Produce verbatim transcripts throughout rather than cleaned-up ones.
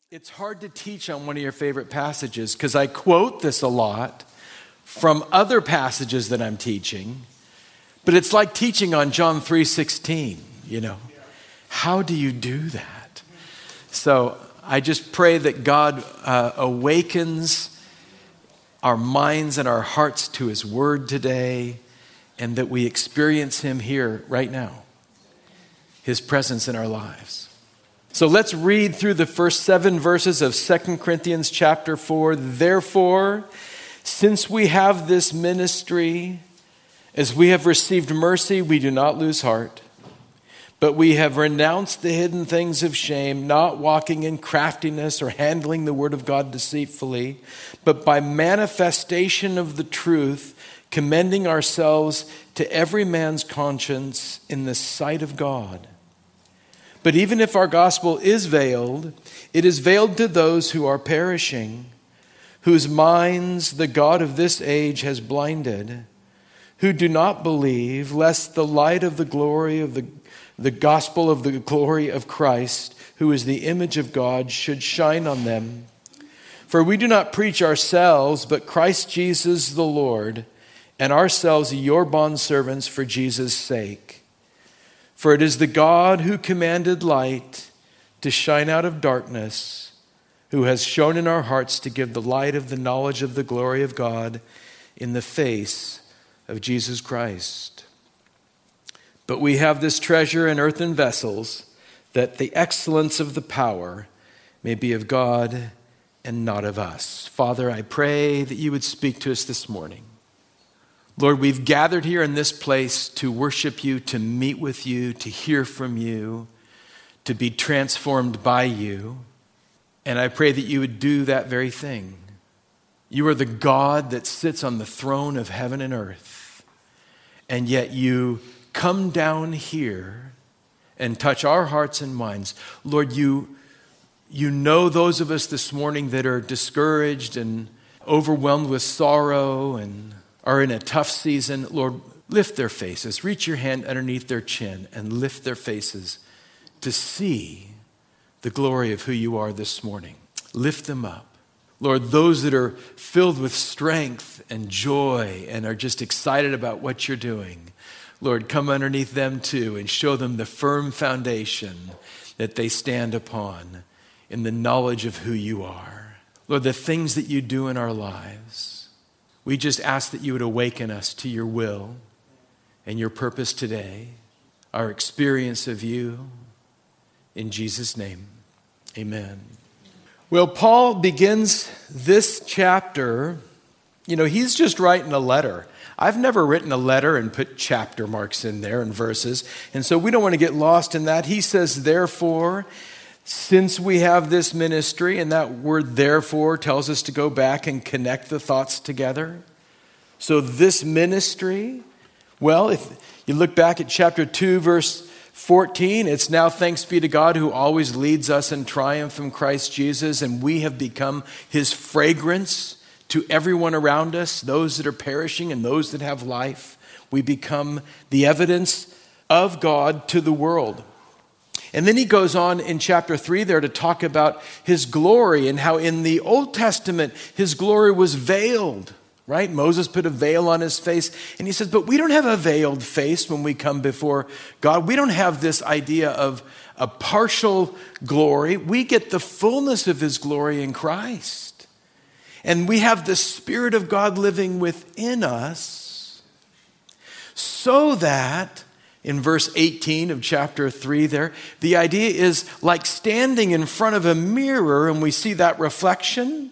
It's hard to teach on one of your favorite passages because I quote this a lot from other passages that I'm teaching, but it's like teaching on John three sixteen, you know. How do you do that? So I just pray that God uh, awakens our minds and our hearts to his word today, and that we experience him here right now, his presence in our lives. So let's read through the first seven verses of Second Corinthians chapter four. Therefore, since we have this ministry, as we have received mercy, we do not lose heart. But we have renounced the hidden things of shame, not walking in craftiness or handling the word of God deceitfully, but by manifestation of the truth, commending ourselves to every man's conscience in the sight of God. But even if our gospel is veiled, it is veiled to those who are perishing, whose minds the God of this age has blinded, who do not believe, lest the light of the glory of the, the gospel of the glory of Christ, who is the image of God, should shine on them. For we do not preach ourselves, but Christ Jesus the Lord, and ourselves your bondservants for Jesus' sake. For it is the God who commanded light to shine out of darkness, who has shone in our hearts to give the light of the knowledge of the glory of God in the face of Jesus Christ. But we have this treasure in earthen vessels, that the excellence of the power may be of God and not of us. Father, I pray that you would speak to us this morning. Lord, we've gathered here in this place to worship you, to meet with you, to hear from you, to be transformed by you. And I pray that you would do that very thing. You are the God that sits on the throne of heaven and earth. And yet you come down here and touch our hearts and minds. Lord, you, you know those of us this morning that are discouraged and overwhelmed with sorrow and are in a tough season. Lord, lift their faces. Reach your hand underneath their chin and lift their faces to see the glory of who you are this morning. Lift them up. Lord, those that are filled with strength and joy and are just excited about what you're doing, Lord, come underneath them too and show them the firm foundation that they stand upon in the knowledge of who you are. Lord, the things that you do in our lives, we just ask that you would awaken us to your will and your purpose today, our experience of you. In Jesus' name, amen. Well, Paul begins this chapter, you know, he's just writing a letter. I've never written a letter and put chapter marks in there and verses, and so we don't want to get lost in that. He says, therefore, since we have this ministry, and that word therefore tells us to go back and connect the thoughts together. So this ministry, well, if you look back at chapter two, verse fourteen, it's now thanks be to God who always leads us in triumph in Christ Jesus, and we have become his fragrance to everyone around us, those that are perishing and those that have life. We become the evidence of God to the world. And then he goes on in chapter three there to talk about his glory and how in the Old Testament his glory was veiled, right? Moses put a veil on his face. And he says, but we don't have a veiled face when we come before God. We don't have this idea of a partial glory. We get the fullness of his glory in Christ. And we have the Spirit of God living within us so that, in verse eighteen of chapter three there, the idea is like standing in front of a mirror and we see that reflection.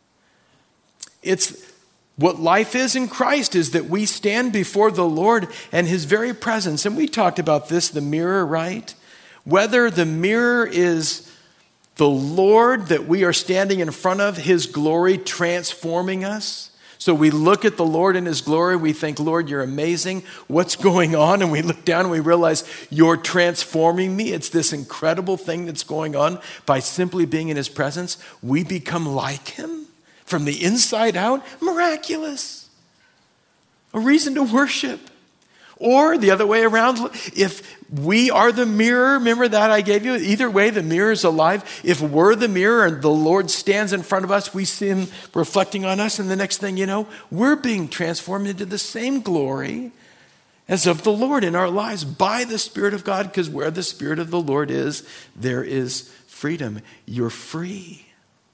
It's what life is in Christ, is that we stand before the Lord and his very presence. And we talked about this, the mirror, right? Whether the mirror is the Lord that we are standing in front of, his glory transforming us. So we look at the Lord in his glory, we think, Lord, you're amazing. What's going on? And we look down and we realize you're transforming me. It's this incredible thing that's going on. By simply being in his presence, we become like him from the inside out. Miraculous. A reason to worship. Or the other way around, if we are the mirror, remember that I gave you? Either way, the mirror is alive. If we're the mirror and the Lord stands in front of us, we see him reflecting on us, and the next thing you know, we're being transformed into the same glory as of the Lord in our lives by the Spirit of God, because where the Spirit of the Lord is, there is freedom. You're free.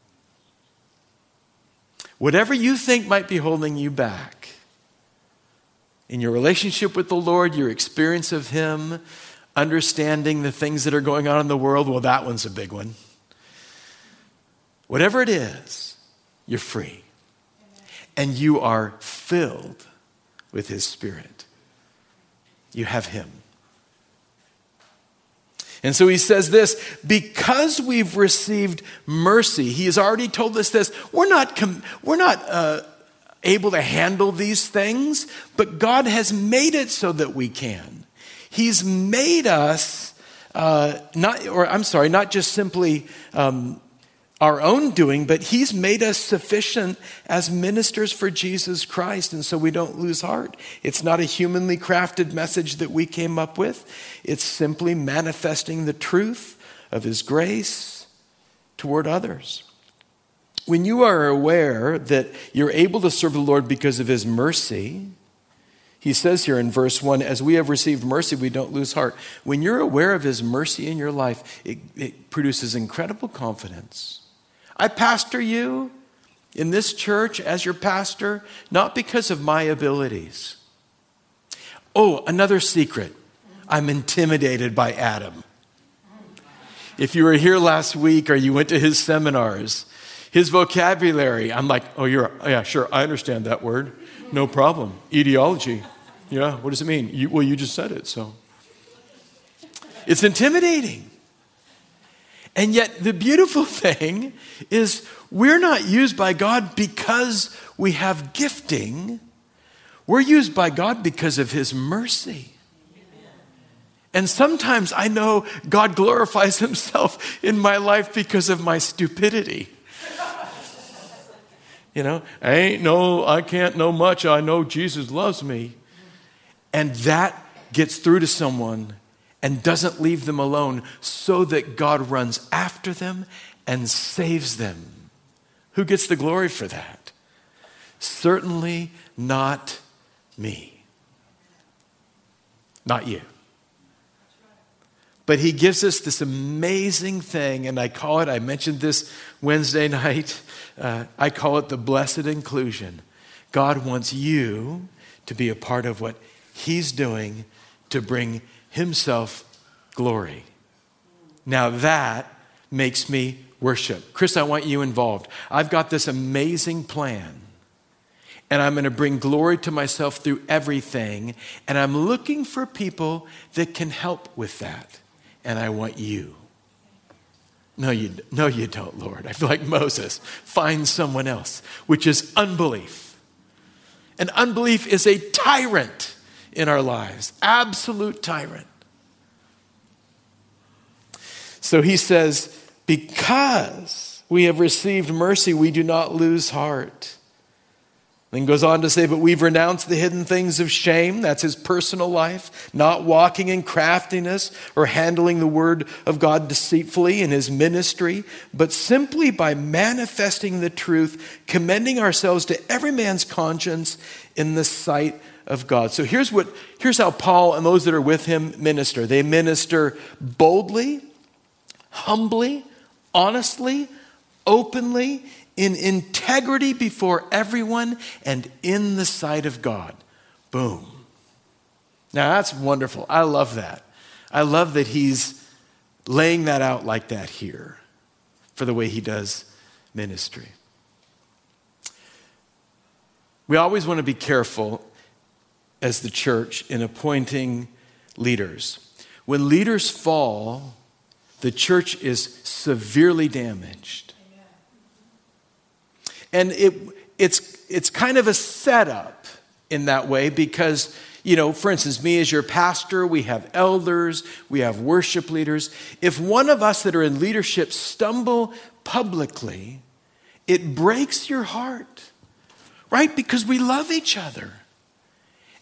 Whatever you think might be holding you back, in your relationship with the Lord, your experience of him, understanding the things that are going on in the world, well, that one's a big one. Whatever it is, you're free. And you are filled with his Spirit. You have him. And so he says this, because we've received mercy, he has already told us this, we're not, com- we're not, uh, able to handle these things, but God has made it so that we can. He's made us, uh, not, or I'm sorry, not just simply um, our own doing, but he's made us sufficient as ministers for Jesus Christ, and so we don't lose heart. It's not a humanly crafted message that we came up with. It's simply manifesting the truth of his grace toward others. When you are aware that you're able to serve the Lord because of his mercy, he says here in verse one, as we have received mercy, we don't lose heart. When you're aware of his mercy in your life, it, it produces incredible confidence. I pastor you in this church as your pastor, not because of my abilities. Oh, another secret. I'm intimidated by Adam. If you were here last week or you went to his seminars, his vocabulary, I'm like, oh, you're, yeah, sure, I understand that word. No problem. Etiology. Yeah, what does it mean? You, well, you just said it, so. It's intimidating. And yet the beautiful thing is we're not used by God because we have gifting. We're used by God because of his mercy. And sometimes I know God glorifies himself in my life because of my stupidity. You know, I ain't no, I can't know much. I know Jesus loves me. And that gets through to someone and doesn't leave them alone so that God runs after them and saves them. Who gets the glory for that? Certainly not me. Not you. But he gives us this amazing thing, and I call it, I mentioned this Wednesday night, uh, I call it the blessed inclusion. God wants you to be a part of what he's doing to bring himself glory. Now that makes me worship. Chris, I want you involved. I've got this amazing plan, and I'm going to bring glory to myself through everything, and I'm looking for people that can help with that. And I want you. No, you, no, you don't, Lord. I feel like Moses. Find someone else, which is unbelief. And unbelief is a tyrant in our lives. Absolute tyrant. So he says, because we have received mercy, we do not lose heart. Then goes on to say, but we've renounced the hidden things of shame. That's his personal life. Not walking in craftiness or handling the word of God deceitfully in his ministry, but simply by manifesting the truth, commending ourselves to every man's conscience in the sight of God. So here's what, here's how Paul and those that are with him minister. They minister boldly, humbly, honestly, openly, in integrity before everyone and in the sight of God. Boom. Now that's wonderful. I love that. I love that he's laying that out like that here for the way he does ministry. We always want to be careful as the church in appointing leaders. When leaders fall, the church is severely damaged. And it, it's, it's kind of a setup in that way because, you know, for instance, me as your pastor, we have elders, we have worship leaders. If one of us that are in leadership stumble publicly, it breaks your heart, right? Because we love each other.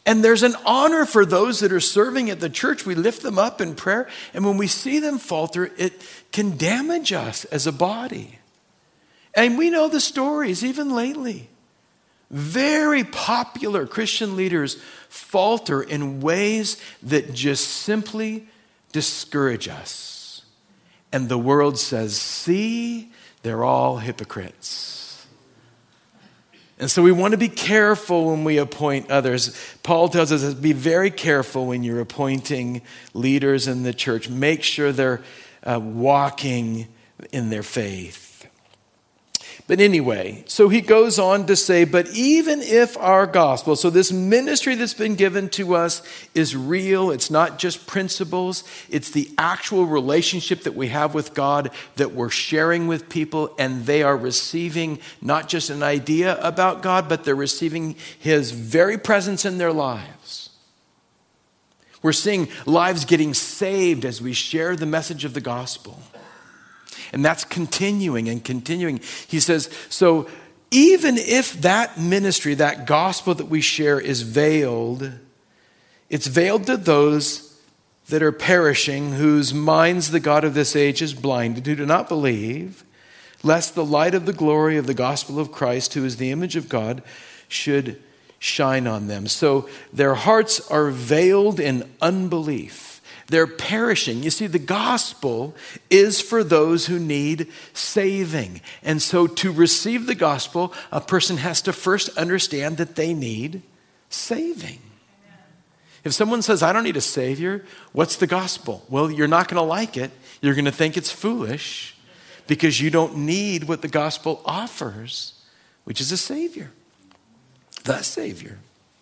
And there's an honor for those that are serving at the church. We lift them up in prayer. And when we see them falter, it can damage us as a body. And we know the stories, even lately. Very popular Christian leaders falter in ways that just simply discourage us. And the world says, see, they're all hypocrites. And so we want to be careful when we appoint others. Paul tells us, be very careful when you're appointing leaders in the church. Make sure they're uh, walking in their faith. But anyway, so he goes on to say, but even if our gospel, so this ministry that's been given to us is real, it's not just principles, it's the actual relationship that we have with God that we're sharing with people, and they are receiving not just an idea about God, but they're receiving his very presence in their lives. We're seeing lives getting saved as we share the message of the gospel. And that's continuing and continuing. He says, so even if that ministry, that gospel that we share is veiled, it's veiled to those that are perishing, whose minds the God of this age is blinded, who do not believe, lest the light of the glory of the gospel of Christ, who is the image of God, should shine on them. So their hearts are veiled in unbelief. They're perishing. You see, the gospel is for those who need saving. And so to receive the gospel, a person has to first understand that they need saving. If someone says, I don't need a savior, what's the gospel? Well, you're not going to like it. You're going to think it's foolish because you don't need what the gospel offers, which is a savior, the savior.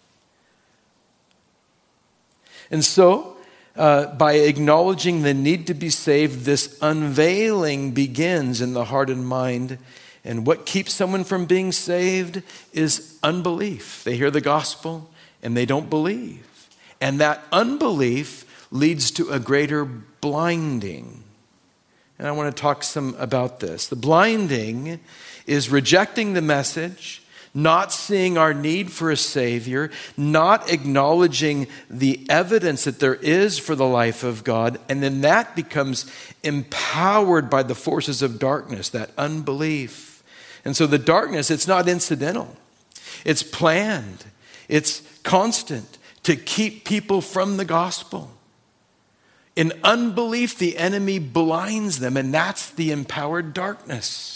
And so, Uh, by acknowledging the need to be saved, this unveiling begins in the heart and mind. And what keeps someone from being saved is unbelief. They hear the gospel and they don't believe. And that unbelief leads to a greater blinding. And I want to talk some about this. The blinding is rejecting the message, not seeing our need for a Savior, not acknowledging the evidence that there is for the life of God, and then that becomes empowered by the forces of darkness, that unbelief. And so the darkness, it's not incidental. It's planned. It's constant to keep people from the gospel. In unbelief, the enemy blinds them, and that's the empowered darkness.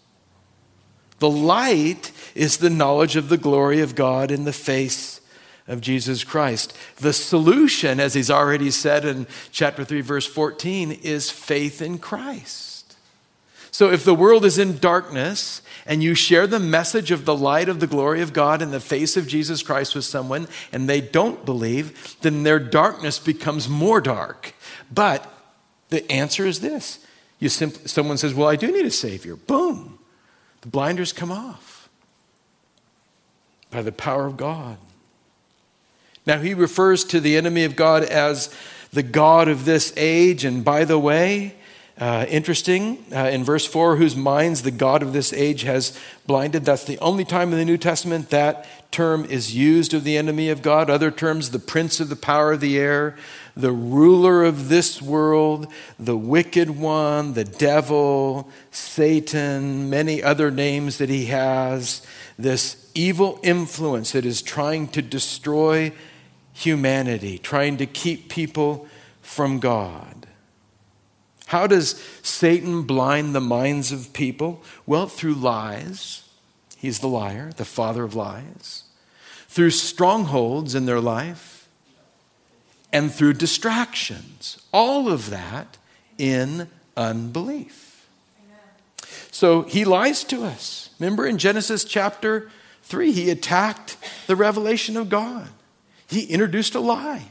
The light is the knowledge of the glory of God in the face of Jesus Christ. The solution, as he's already said in chapter three, verse fourteen, is faith in Christ. So if the world is in darkness and you share the message of the light of the glory of God in the face of Jesus Christ with someone and they don't believe, then their darkness becomes more dark. But the answer is this. You simply, someone says, well, I do need a Savior. Boom. The blinders come off by the power of God. Now, he refers to the enemy of God as the God of this age. And by the way, uh, interesting, uh, in verse four, whose minds the God of this age has blinded. That's the only time in the New Testament that term is used of the enemy of God. Other terms, the prince of the power of the air, the ruler of this world, the wicked one, the devil, Satan, many other names that he has, this evil influence that is trying to destroy humanity, trying to keep people from God. How does Satan blind the minds of people? Well, through lies. He's the liar, the father of lies. Through strongholds in their life. And through distractions. All of that in unbelief. Amen. So he lies to us. Remember in Genesis chapter three, he attacked the revelation of God. He introduced a lie.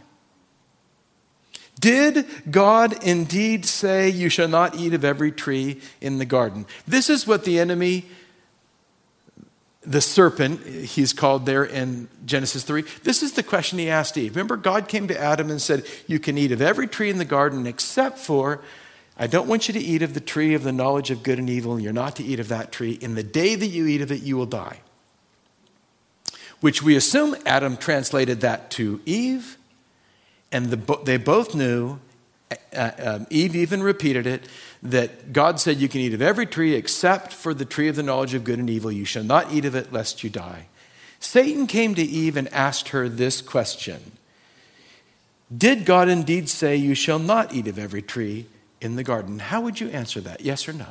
Did God indeed say you shall not eat of every tree in the garden? This is what the enemy, the serpent, he's called there in Genesis three. This is the question he asked Eve. Remember, God came to Adam and said, you can eat of every tree in the garden except for, I don't want you to eat of the tree of the knowledge of good and evil, and you're not to eat of that tree. In the day that you eat of it, you will die. which we assume Adam translated that to Eve, and the, they both knew, uh, um, Eve even repeated it, that God said you can eat of every tree except for the tree of the knowledge of good and evil. You shall not eat of it lest you die. Satan came to Eve and asked her this question. Did God indeed say you shall not eat of every tree in the garden? How would you answer that? Yes or no?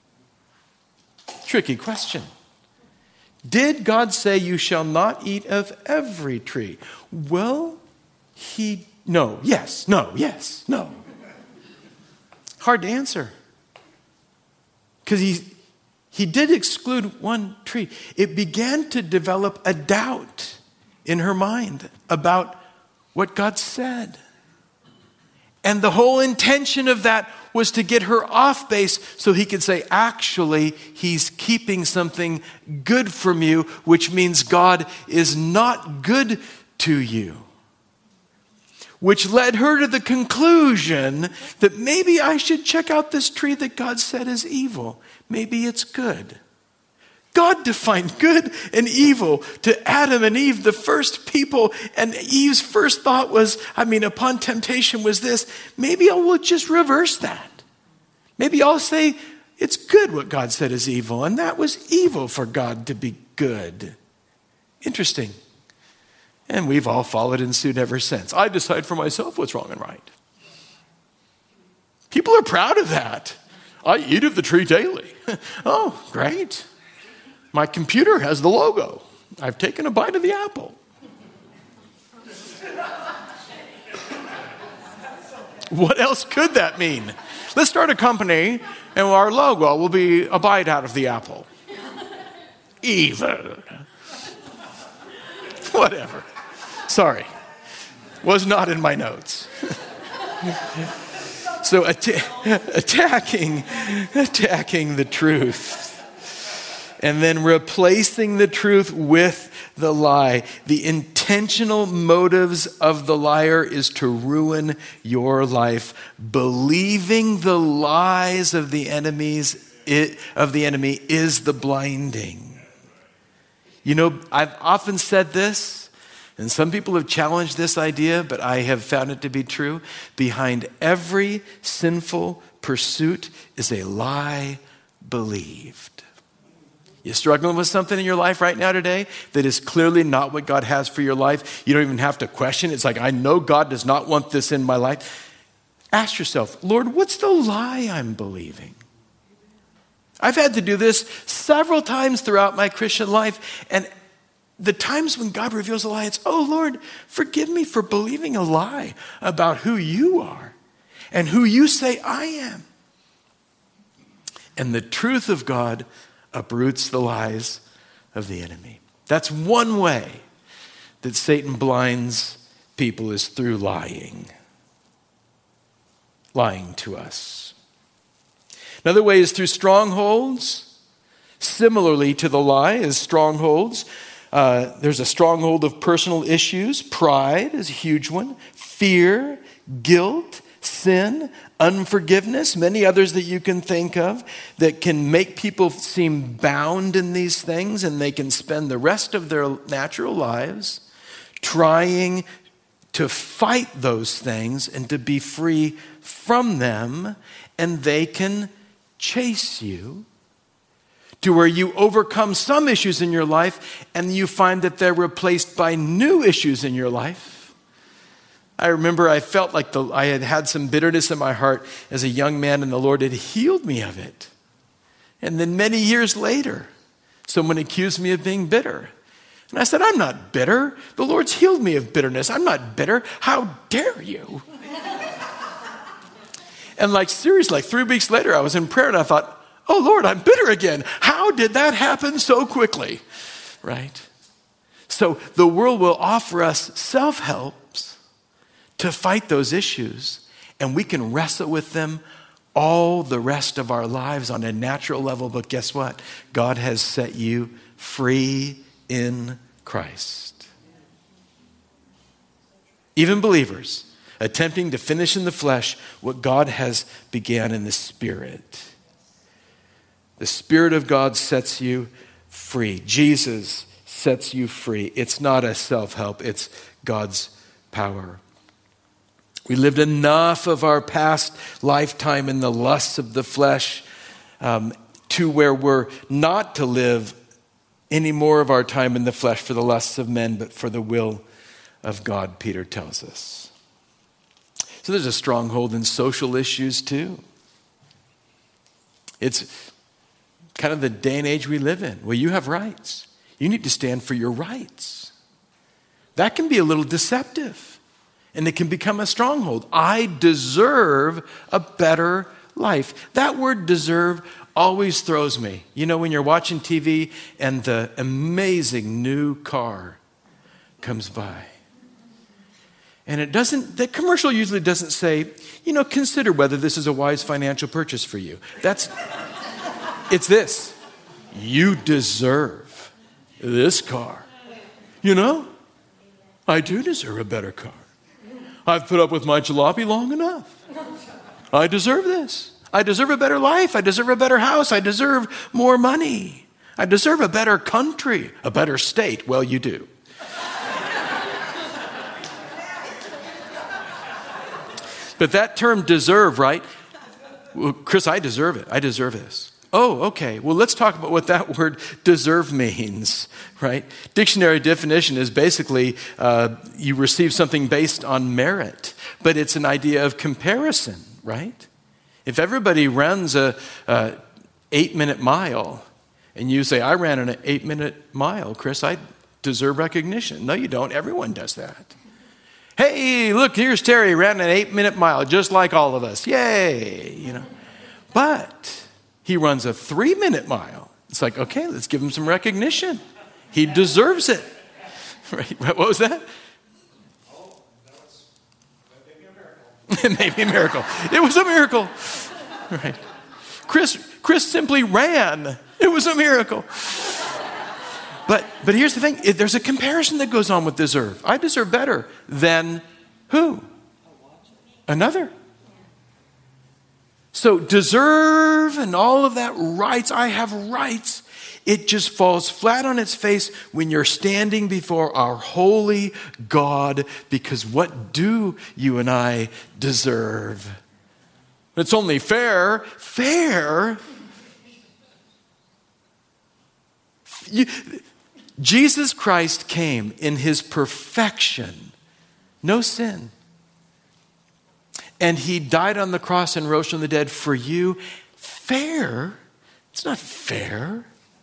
Tricky question. Did God say you shall not eat of every tree? Well, he, no, yes, no, yes, no. Hard to answer. Because he, he did exclude one tree. It began to develop a doubt in her mind about what God said. And the whole intention of that was to get her off base so he could say, actually, he's keeping something good from you, which means God is not good to you. Which led her to the conclusion that maybe I should check out this tree that God said is evil. Maybe it's good. God defined good and evil to Adam and Eve, the first people, and Eve's first thought was, I mean, upon temptation was this, maybe I will just reverse that. Maybe I'll say it's good what God said is evil, and that was evil for God to be good. Interesting. And we've all followed in suit ever since. I decide for myself what's wrong and right. People are proud of that. I eat of the tree daily. Oh, great. My computer has the logo. I've taken a bite of the apple. What else could that mean? Let's start a company and our logo will be a bite out of the apple. Evil. Whatever. Sorry. Was not in my notes. So att- attacking, attacking the truth. And then replacing the truth with the lie. The intentional motives of the liar is to ruin your life. Believing the lies of the enemies, it, of the enemy is the blinding. You know, I've often said this, and some people have challenged this idea, but I have found it to be true. Behind every sinful pursuit is a lie believed. You're struggling with something in your life right now today that is clearly not what God has for your life. You don't even have to question. It's like, I know God does not want this in my life. Ask yourself, Lord, what's the lie I'm believing? I've had to do this several times throughout my Christian life. And the times when God reveals a lie, it's, oh, Lord, forgive me for believing a lie about who you are and who you say I am. And the truth of God uproots the lies of the enemy. That's one way that Satan blinds people, is through lying. Lying to us. Another way is through strongholds. Similarly to the lie is strongholds. Uh, there's a stronghold of personal issues. Pride is a huge one. Fear, guilt, sin, unforgiveness, many others that you can think of that can make people seem bound in these things, and they can spend the rest of their natural lives trying to fight those things and to be free from them, and they can chase you to where you overcome some issues in your life and you find that they're replaced by new issues in your life. I remember I felt like the, I had had some bitterness in my heart as a young man, and the Lord had healed me of it. And then many years later, someone accused me of being bitter. And I said, I'm not bitter. The Lord's healed me of bitterness. I'm not bitter. How dare you? And like seriously, like three weeks later, I was in prayer and I thought, oh Lord, I'm bitter again. How did that happen so quickly? Right? So the world will offer us self-help to fight those issues, and we can wrestle with them all the rest of our lives on a natural level. But guess what? God has set you free in Christ. Even believers attempting to finish in the flesh what God has began in the Spirit. The Spirit of God sets you free. Jesus sets you free. It's not a self-help, it's God's power. We lived enough of our past lifetime in the lusts of the flesh um, to where we're not to live any more of our time in the flesh for the lusts of men, but for the will of God, Peter tells us. So there's a stronghold in social issues too. It's kind of the day and age we live in. Well, you have rights. You need to stand for your rights. That can be a little deceptive, and it can become a stronghold. I deserve a better life. That word deserve always throws me. You know, when you're watching T V and the amazing new car comes by. And it doesn't, the commercial usually doesn't say, you know, consider whether this is a wise financial purchase for you. That's, it's this. You deserve this car. You know, I do deserve a better car. I've put up with my jalopy long enough. I deserve this. I deserve a better life. I deserve a better house. I deserve more money. I deserve a better country, a better state. Well, you do. But that term deserve, right? Well, Chris, I deserve it. I deserve this. Oh, okay. Well, let's talk about what that word deserve means, right? Dictionary definition is basically uh, you receive something based on merit, but it's an idea of comparison, right? If everybody runs a, a eight-minute mile and you say, I ran an eight-minute mile, Chris, I deserve recognition. No, you don't. Everyone does that. Hey, look, here's Terry, ran an eight-minute mile, just like all of us. Yay, you know. But he runs a three-minute mile. It's like, okay, let's give him some recognition. He deserves it. Right? What was that? Oh, that was maybe a miracle. Maybe a miracle. It was a miracle. Right. Chris, Chris simply ran. It was a miracle. But but here's the thing. There's a comparison that goes on with deserve. I deserve better than who? Another. So deserve and all of that rights, I have rights. It just falls flat on its face when you're standing before our holy God, because what do you and I deserve? It's only fair. Fair? You, Jesus Christ came in his perfection, no sin. And he died on the cross and rose from the dead for you. Fair? It's not fair.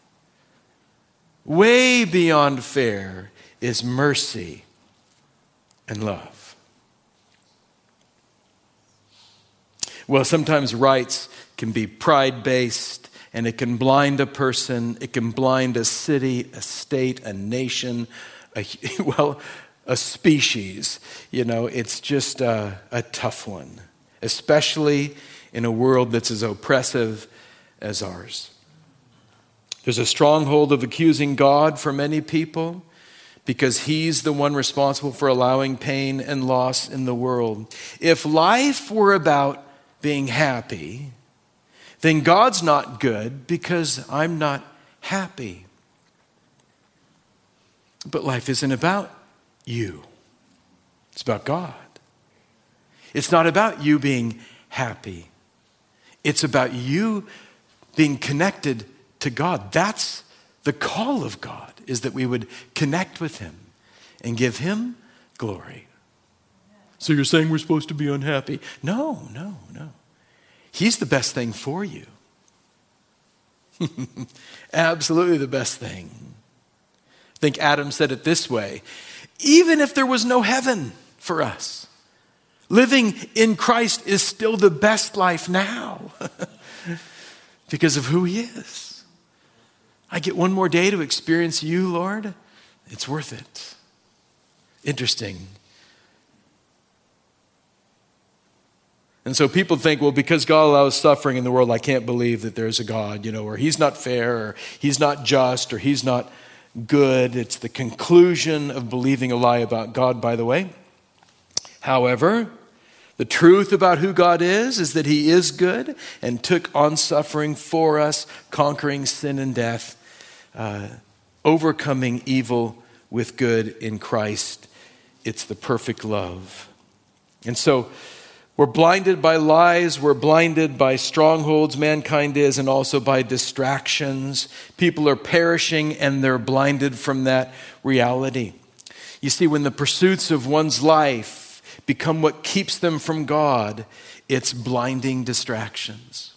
Way beyond fair is mercy and love. Well, sometimes rights can be pride-based, and it can blind a person, it can blind a city, a state, a nation, a, well, a species. You know, it's just a, a tough one, especially in a world that's as oppressive as ours. There's a stronghold of accusing God for many people because he's the one responsible for allowing pain and loss in the world. If life were about being happy, then God's not good because I'm not happy. But life isn't about you. It's about God. It's not about you being happy. It's about you being connected to God. That's the call of God, is that we would connect with him and give him glory. So you're saying we're supposed to be unhappy? No, no, no. He's the best thing for you. Absolutely the best thing. I think Adam said it this way: even if there was no heaven for us, living in Christ is still the best life now because of who he is. I get one more day to experience you, Lord. It's worth it. Interesting. And so people think, well, because God allows suffering in the world, I can't believe that there's a God, you know, or he's not fair, or he's not just, or he's not good. It's the conclusion of believing a lie about God, by the way. However, the truth about who God is, is that he is good and took on suffering for us, conquering sin and death. Uh, overcoming evil with good in Christ. It's the perfect love. And so we're blinded by lies, we're blinded by strongholds, mankind is, and also by distractions. People are perishing and they're blinded from that reality. You see, when the pursuits of one's life become what keeps them from God, it's blinding distractions.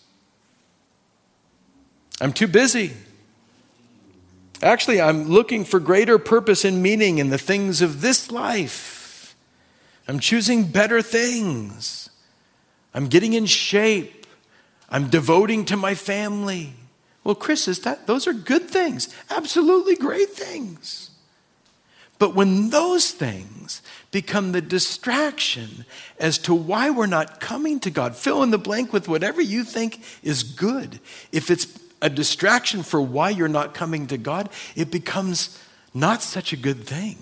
I'm too busy. Actually, I'm looking for greater purpose and meaning in the things of this life. I'm choosing better things. I'm getting in shape. I'm devoting to my family. Well, Chris, is that those are good things. Absolutely great things. But when those things become the distraction as to why we're not coming to God, fill in the blank with whatever you think is good. If it's a distraction for why you're not coming to God, it becomes not such a good thing.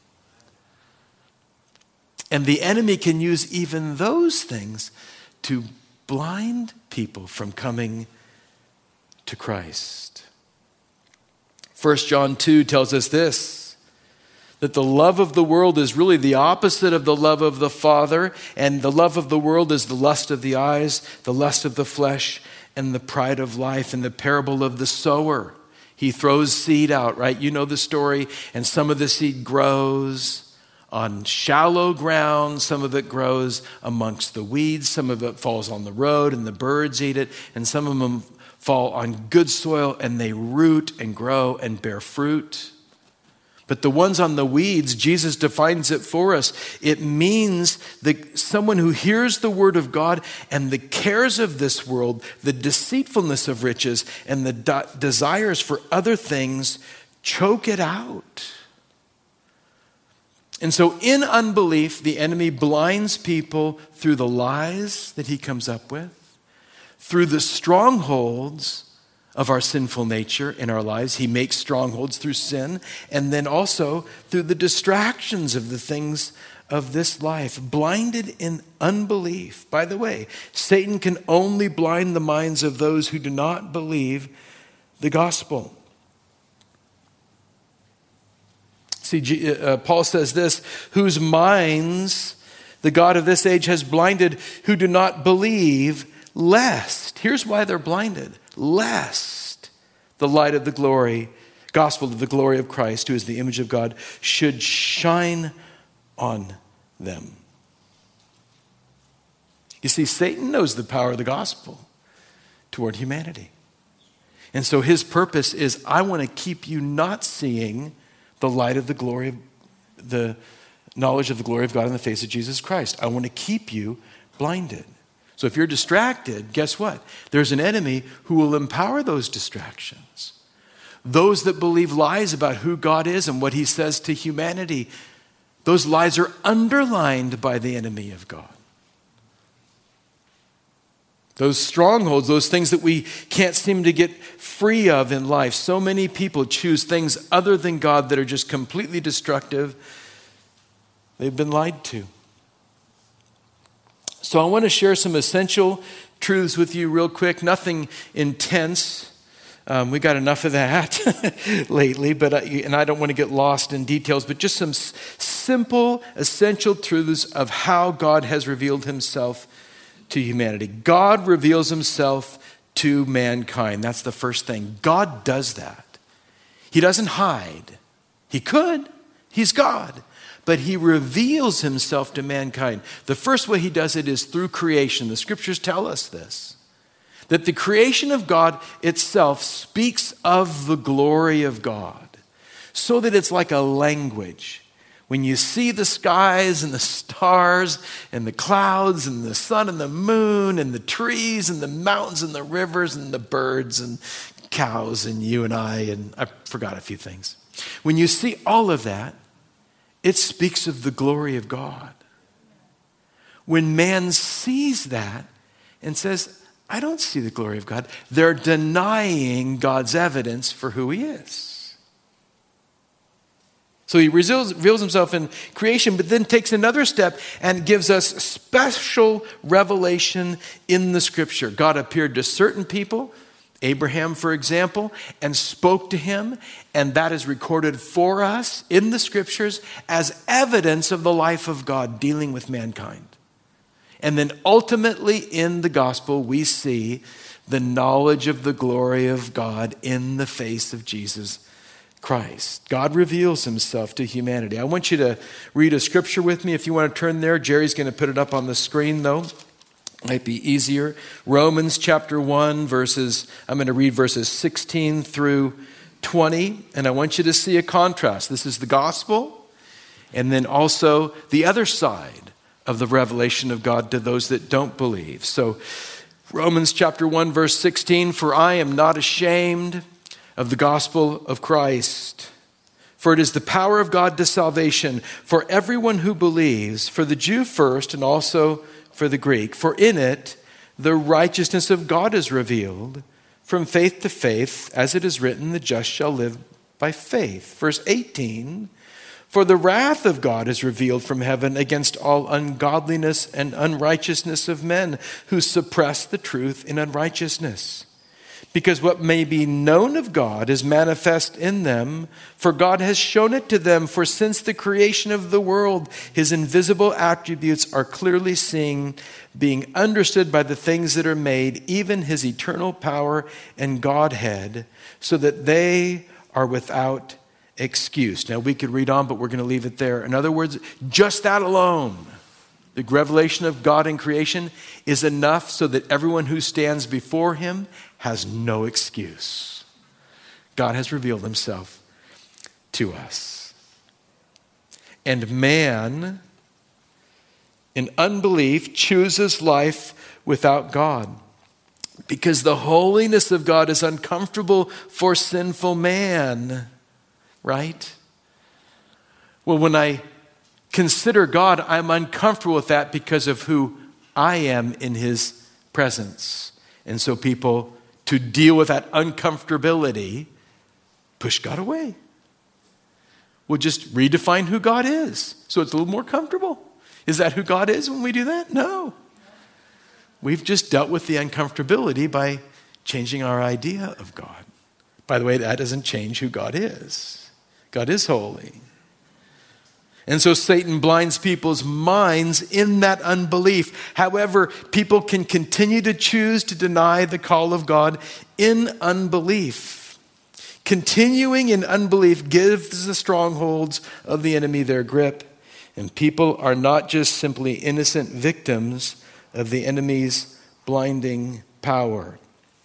And the enemy can use even those things to blind people from coming to Christ. First John two tells us this, that the love of the world is really the opposite of the love of the Father, and the love of the world is the lust of the eyes, the lust of the flesh, and the pride of life. In the parable of the sower, he throws seed out, right? You know the story, and some of the seed grows on shallow ground, some of it grows amongst the weeds, some of it falls on the road and the birds eat it, and some of them fall on good soil and they root and grow and bear fruit. But the ones on the weeds, Jesus defines it for us. It means that someone who hears the word of God and the cares of this world, the deceitfulness of riches, and the de- desires for other things choke it out. And so in unbelief, the enemy blinds people through the lies that he comes up with, through the strongholds of our sinful nature in our lives. He makes strongholds through sin, and then also through the distractions of the things of this life, blinded in unbelief. By the way, Satan can only blind the minds of those who do not believe the gospel. See, uh, Paul says this, whose minds the God of this age has blinded, who do not believe, lest, here's why they're blinded, lest the light of the glory, gospel of the glory of Christ, who is the image of God, should shine on them. You see, Satan knows the power of the gospel toward humanity. And so his purpose is, I want to keep you not seeing the light of the glory, of the knowledge of the glory of God in the face of Jesus Christ. I want to keep you blinded. So if you're distracted, guess what? There's an enemy who will empower those distractions. Those that believe lies about who God is and what he says to humanity, those lies are underlined by the enemy of God. Those strongholds, those things that we can't seem to get free of in life. So many people choose things other than God that are just completely destructive. They've been lied to. So I want to share some essential truths with you real quick. Nothing intense. Um, we got enough of that lately, but I, and I don't want to get lost in details, but just some s- simple, essential truths of how God has revealed himself to humanity. God reveals himself to mankind. That's the first thing. God does that. He doesn't hide. He could. He's God. But he reveals himself to mankind. The first way he does it is through creation. The scriptures tell us this. That the creation of God itself speaks of the glory of God. So that it's like a language. When you see the skies and the stars and the clouds and the sun and the moon and the trees and the mountains and the rivers and the birds and cows and you and I, and I forgot a few things. When you see all of that, it speaks of the glory of God. When man sees that and says, I don't see the glory of God, they're denying God's evidence for who he is. So he reveals, reveals himself in creation, but then takes another step and gives us special revelation in the scripture. God appeared to certain people Abraham, for example, and spoke to him, and that is recorded for us in the scriptures as evidence of the life of God dealing with mankind. And then ultimately in the gospel, we see the knowledge of the glory of God in the face of Jesus Christ. God reveals himself to humanity. I want you to read a scripture with me. If you want to turn there, Jerry's going to put it up on the screen, though. Might be easier. Romans chapter one, verses, I'm going to read verses sixteen through twenty, and I want you to see a contrast. This is the gospel, and then also the other side of the revelation of God to those that don't believe. So Romans chapter one, verse sixteen, for I am not ashamed of the gospel of Christ, for it is the power of God to salvation for everyone who believes, for the Jew first and also for the Greek. For in it the righteousness of God is revealed from faith to faith, as it is written, the just shall live by faith. Verse eighteen, for the wrath of God is revealed from heaven against all ungodliness and unrighteousness of men who suppress the truth in unrighteousness. Because what may be known of God is manifest in them, for God has shown it to them. For since the creation of the world, his invisible attributes are clearly seen, being understood by the things that are made, even his eternal power and Godhead, so that they are without excuse. Now we could read on, but we're going to leave it there. In other words, just that alone, the revelation of God in creation, is enough so that everyone who stands before him has no excuse. God has revealed himself to us. And man, in unbelief, chooses life without God, because the holiness of God is uncomfortable for sinful man. Right? Well, when I consider God, I'm uncomfortable with that because of who I am in his presence. And so people, to deal with that uncomfortability, push God away. We'll just redefine who God is, so it's a little more comfortable. Is that who God is when we do that? No. We've just dealt with the uncomfortability by changing our idea of God. By the way, that doesn't change who God is. God is holy. And so Satan blinds people's minds in that unbelief. However, people can continue to choose to deny the call of God in unbelief. Continuing in unbelief gives the strongholds of the enemy their grip. And people are not just simply innocent victims of the enemy's blinding power.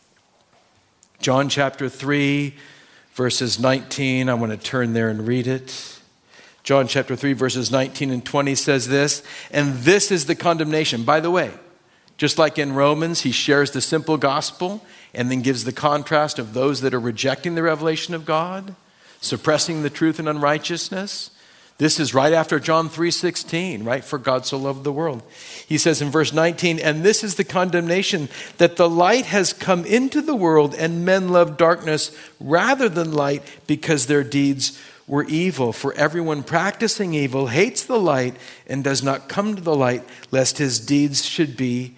John chapter three, verses nineteen. I want to turn there and read it. John chapter three, verses nineteen and twenty says this, and this is the condemnation. By the way, just like in Romans, he shares the simple gospel and then gives the contrast of those that are rejecting the revelation of God, suppressing the truth in unrighteousness. This is right after John three sixteen, right? For God so loved the world. He says in verse nineteen, and this is the condemnation, that the light has come into the world and men love darkness rather than light because their deeds were evil. For everyone practicing evil hates the light and does not come to the light, lest his deeds should be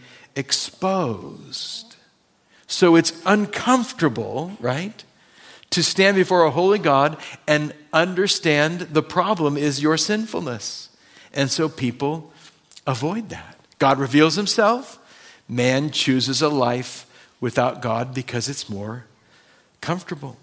exposed. So it's uncomfortable, right, to stand before a holy God and understand the problem is your sinfulness. And so people avoid that. God reveals himself. Man chooses a life without God because it's more comfortable.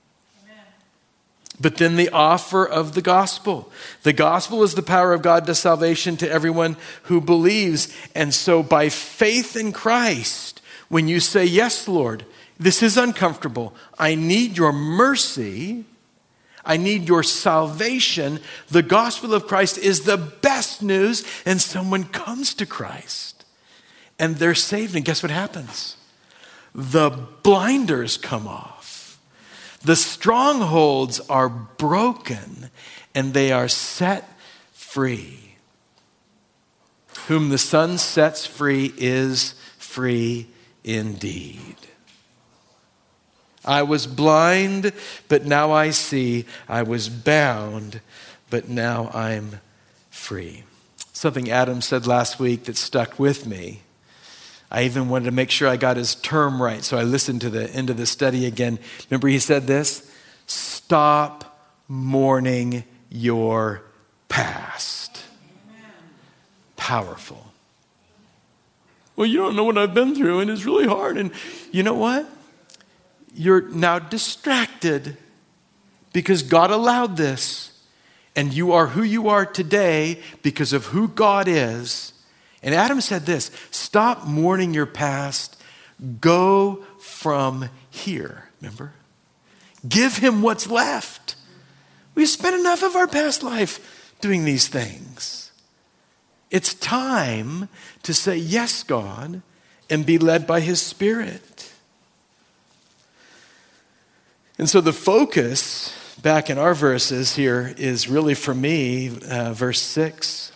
But then the offer of the gospel. The gospel is the power of God to salvation to everyone who believes. And so by faith in Christ, when you say, yes, Lord, this is uncomfortable. I need your mercy. I need your salvation. The gospel of Christ is the best news. And someone comes to Christ and they're saved. And guess what happens? The blinders come off. The strongholds are broken and they are set free. Whom the Son sets free is free indeed. I was blind, but now I see. I was bound, but now I'm free. Something Adam said last week that stuck with me. I even wanted to make sure I got his term right, so I listened to the end of the study again. Remember he said this? Stop mourning your past. Amen. Powerful. Well, you don't know what I've been through, and it's really hard. And you know what? You're now distracted because God allowed this. And you are who you are today because of who God is. And Adam said this, stop mourning your past. Go from here, remember? Give him what's left. We've spent enough of our past life doing these things. It's time to say, yes, God, and be led by his Spirit. And so the focus back in our verses here is really for me, uh, verse six.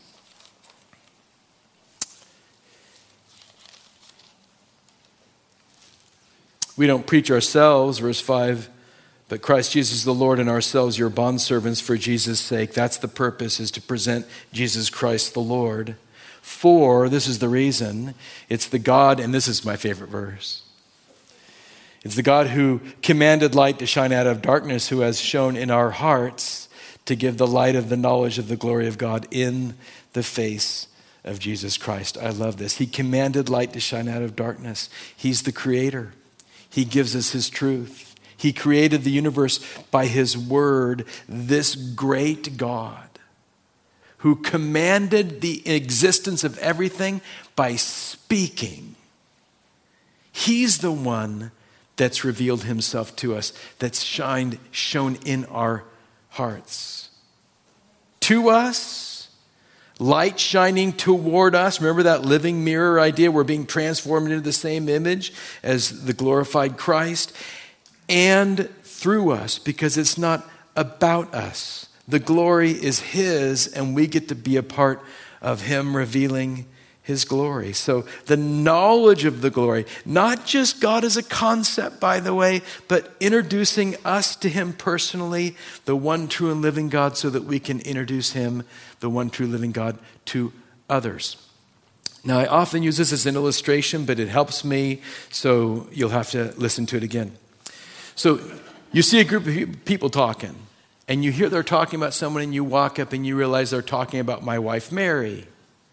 We don't preach ourselves, verse five, but Christ Jesus the Lord and ourselves your bondservants for Jesus' sake. That's the purpose, is to present Jesus Christ the Lord. For, this is the reason, it's the God, and this is my favorite verse. It's the God who commanded light to shine out of darkness, who has shown in our hearts to give the light of the knowledge of the glory of God in the face of Jesus Christ. I love this. He commanded light to shine out of darkness. He's the creator. He gives us his truth. He created the universe by his word, this great God who commanded the existence of everything by speaking. He's the one that's revealed himself to us, that's shined, shown in our hearts. To us, light shining toward us. Remember that living mirror idea? We're being transformed into the same image as the glorified Christ. And through us, because it's not about us. The glory is his, and we get to be a part of him revealing his glory. So the knowledge of the glory, not just God as a concept, by the way, but introducing us to him personally, the one true and living God, so that we can introduce him, the one true living God, to others. Now, I often use this as an illustration, but it helps me, so you'll have to listen to it again. So you see a group of people talking, and you hear they're talking about someone, and you walk up and you realize they're talking about my wife, Mary.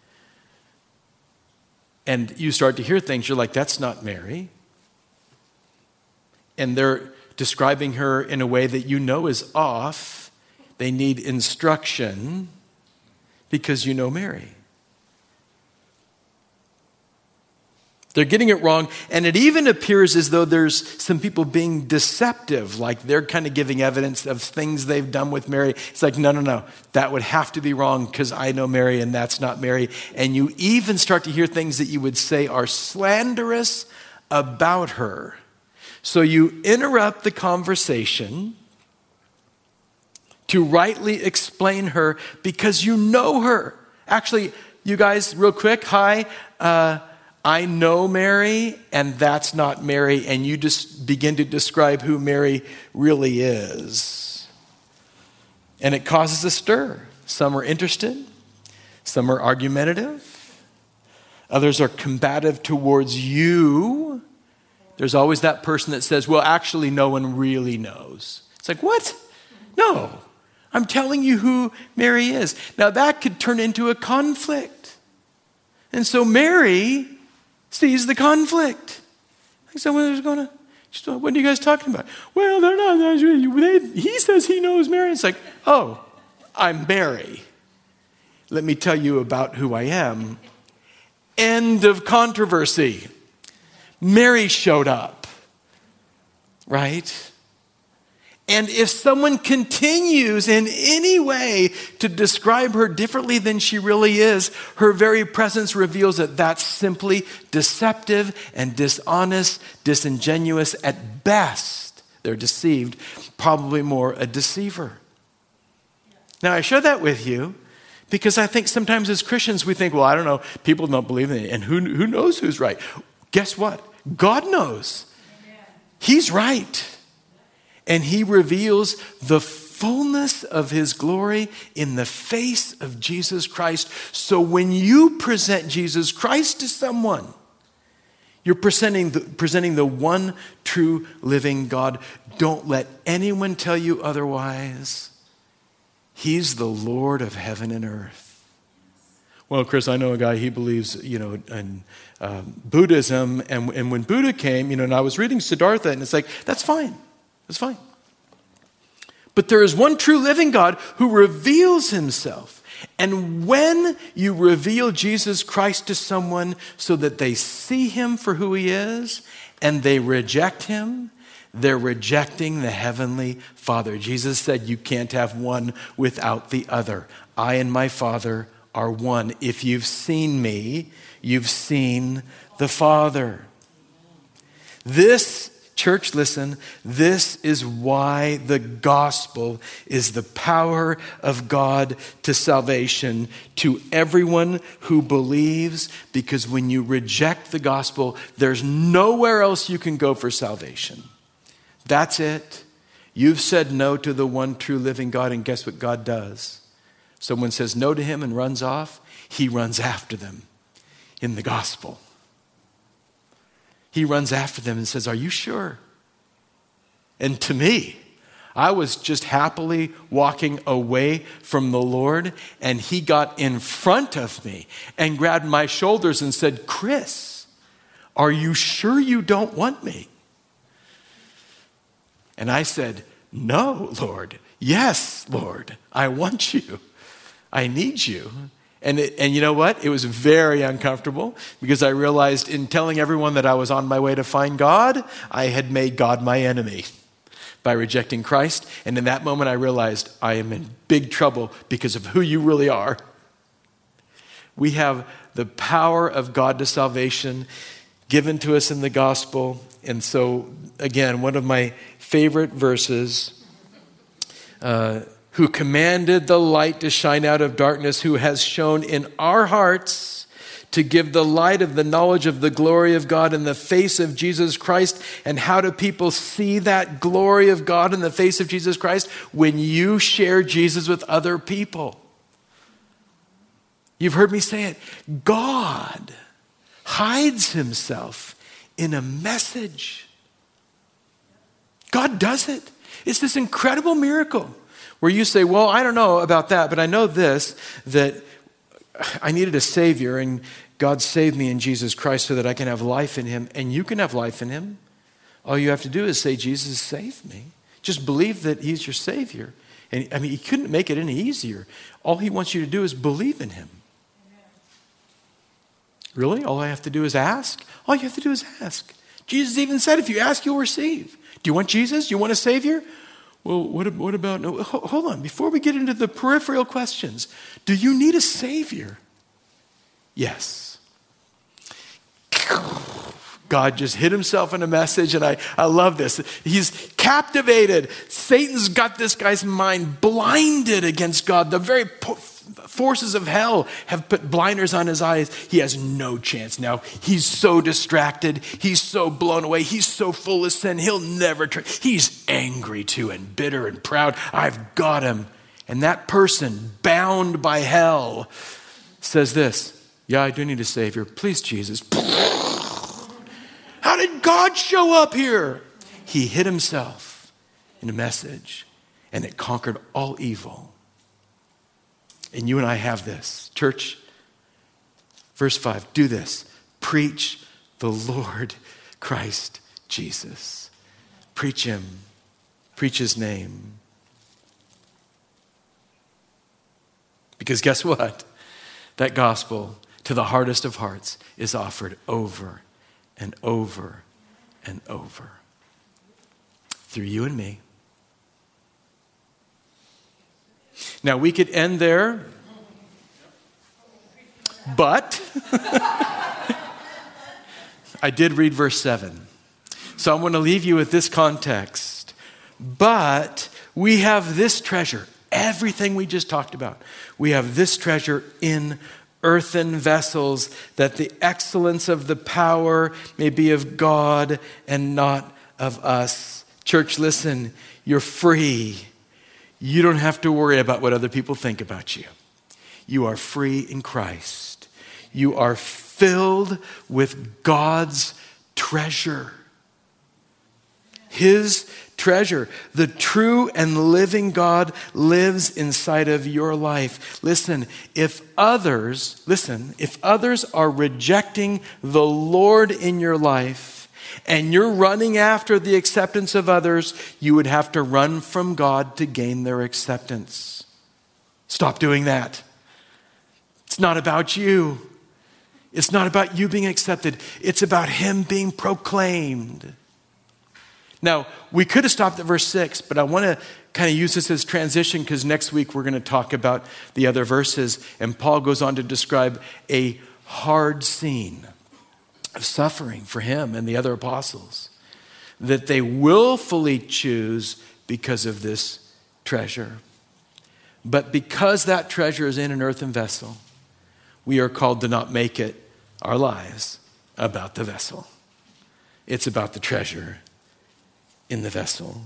And you start to hear things, you're like, that's not Mary. And they're describing her in a way that you know is off. They need instruction because you know Mary. They're getting it wrong, and it even appears as though there's some people being deceptive, like they're kind of giving evidence of things they've done with Mary. It's like, no, no, no, that would have to be wrong because I know Mary and that's not Mary. And you even start to hear things that you would say are slanderous about her. So you interrupt the conversation to rightly explain her because you know her. Actually, you guys, real quick, hi, uh, I know Mary, and that's not Mary, and you just begin to describe who Mary really is. And it causes a stir. Some are interested, some are argumentative, others are combative towards you. There's always that person that says, well, actually, no one really knows. It's like, what? No, I'm telling you who Mary is. Now, that could turn into a conflict. And so Mary sees the conflict. Like someone's going to, what are you guys talking about? Well, they're not. They, he says he knows Mary. It's like, oh, I'm Mary. Let me tell you about who I am. End of controversy. Mary showed up, right? And if someone continues in any way to describe her differently than she really is, her very presence reveals that that's simply deceptive and dishonest, disingenuous. At best, they're deceived, probably more a deceiver. Now, I share that with you because I think sometimes as Christians we think, well, I don't know, people don't believe in it, and who, who knows who's right? Guess what? God knows. He's right. And he reveals the fullness of his glory in the face of Jesus Christ. So when you present Jesus Christ to someone, You're presenting the, presenting the one true living God. Don't let anyone tell you otherwise. He's the Lord of heaven and earth. Well, Chris, I know a guy, he believes, you know, in um, Buddhism. And, and when Buddha came, you know, and I was reading Siddhartha, and it's like, that's fine. That's fine. But there is one true living God who reveals himself. And when you reveal Jesus Christ to someone so that they see him for who he is and they reject him, they're rejecting the heavenly Father. Jesus said, you can't have one without the other. I and my Father are one. If you've seen me, you've seen the Father. This, church, listen, this is why the gospel is the power of God to salvation to everyone who believes, because when you reject the gospel, there's nowhere else you can go for salvation. That's it. You've said no to the one true living God, and guess what God does? Someone says no to him and runs off, he runs after them in the gospel. He runs after them and says, are you sure? And to me, I was just happily walking away from the Lord, and he got in front of me and grabbed my shoulders and said, Chris, are you sure you don't want me? And I said, no, Lord. Yes, Lord, I want you. I need you. And it, and you know what? It was very uncomfortable because I realized in telling everyone that I was on my way to find God, I had made God my enemy by rejecting Christ. And in that moment, I realized I am in big trouble because of who you really are. We have the power of God to salvation given to us in the gospel. And so, again, one of my favorite verses, uh, who commanded the light to shine out of darkness, who has shown in our hearts to give the light of the knowledge of the glory of God in the face of Jesus Christ. And how do people see that glory of God in the face of Jesus Christ? When you share Jesus with other people. You've heard me say it. God hides himself in a message. God does it. It's this incredible miracle where you say, well, I don't know about that, but I know this, that I needed a Savior, and God saved me in Jesus Christ so that I can have life in him, and you can have life in him. All you have to do is say, Jesus, save me. Just believe that he's your Savior. And I mean, he couldn't make it any easier. All he wants you to do is believe in him. Really? All I have to do is ask? All you have to do is ask. Jesus even said, if you ask, you'll receive. Do you want Jesus? Do you want a Savior? Well, what, what about, no, hold on, before we get into the peripheral questions, do you need a Savior? Yes. God just hit himself in a message, and I, I love this. He's captivated. Satan's got this guy's mind blinded against God. The very po- forces of hell have put blinders on his eyes. He has no chance now. He's so distracted. He's so blown away. He's so full of sin. He'll never turn. He's angry too and bitter and proud. I've got him. And that person bound by hell says this, yeah, I do need a Savior. Please, Jesus. How did God show up here? He hid himself in a message, and it conquered all evil. And you and I have this. Church, verse five, do this. Preach the Lord Christ Jesus. Preach him. Preach his name. Because guess what? That gospel to the hardest of hearts is offered over and over and over through you and me. Now, we could end there, but I did read verse seven. So I'm going to leave you with this context. But we have this treasure, everything we just talked about. We have this treasure in earthen vessels, that the excellence of the power may be of God and not of us. Church, listen, you're free. You don't have to worry about what other people think about you. You are free in Christ. You are filled with God's treasure. His treasure. The true and living God lives inside of your life. Listen, if others, listen, if others are rejecting the Lord in your life and you're running after the acceptance of others, you would have to run from God to gain their acceptance. Stop doing that. It's not about you. It's not about you being accepted. It's about Him being proclaimed. Now, we could have stopped at verse six, but I want to kind of use this as transition because next week we're going to talk about the other verses. And Paul goes on to describe a hard scene of suffering for him and the other apostles that they willfully choose because of this treasure. But because that treasure is in an earthen vessel, we are called to not make it our lives about the vessel. It's about the treasure in the vessel.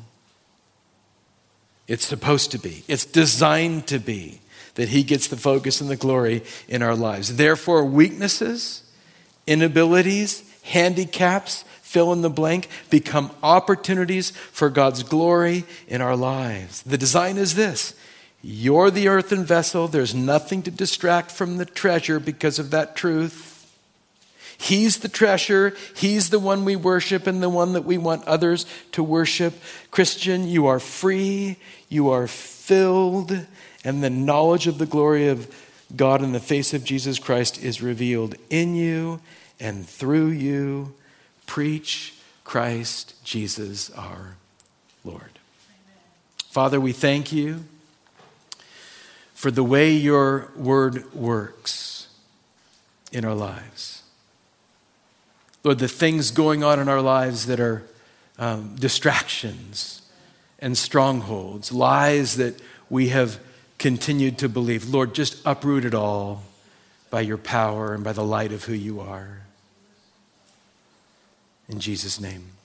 It's supposed to be. It's designed to be that He gets the focus and the glory in our lives. Therefore, weaknesses, inabilities, handicaps, fill in the blank, become opportunities for God's glory in our lives. The design is this. You're the earthen vessel. There's nothing to distract from the treasure because of that truth. He's the treasure. He's the one we worship and the one that we want others to worship. Christian, you are free. You are filled. And the knowledge of the glory of God in the face of Jesus Christ is revealed in you and through you. Preach Christ Jesus our Lord. Amen. Father, we thank you for the way your word works in our lives. Lord, the things going on in our lives that are um, distractions and strongholds, lies that we have continued to believe. Lord, just uproot it all by your power and by the light of who you are. In Jesus' name.